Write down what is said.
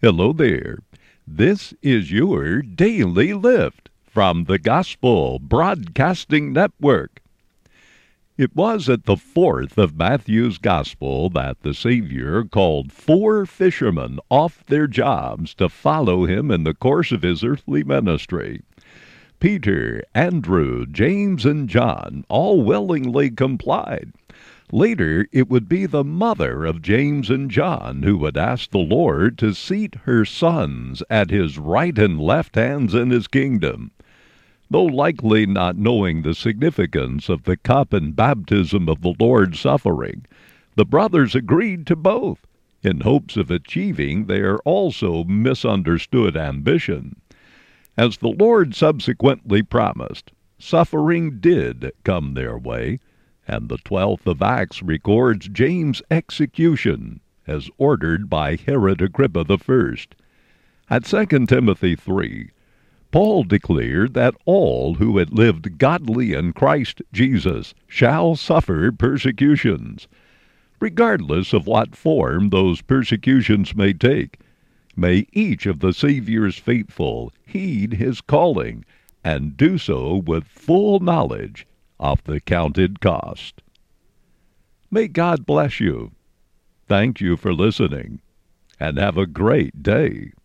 Hello there. This is your Daily Lift from the Gospel Broadcasting Network. It was at the fourth of Matthew's Gospel that the Savior called 4 fishermen off their jobs to follow him in the course of his earthly ministry. Peter, Andrew, James, and John all willingly complied. Later, it would be the mother of James and John who would ask the Lord to seat her sons at his right and left hands in his kingdom. Though likely not knowing the significance of the cup and baptism of the Lord's suffering, the brothers agreed to both, in hopes of achieving their also misunderstood ambition. As the Lord subsequently promised, suffering did come their way, and the 12th of Acts records James' execution as ordered by Herod Agrippa I. At 2 Timothy 3, Paul declared that all who had lived godly in Christ Jesus shall suffer persecutions. Regardless of what form those persecutions may take, may each of the Savior's faithful heed his calling and do so with full knowledge of the counted cost. May God bless you. Thank you for listening, and have a great day.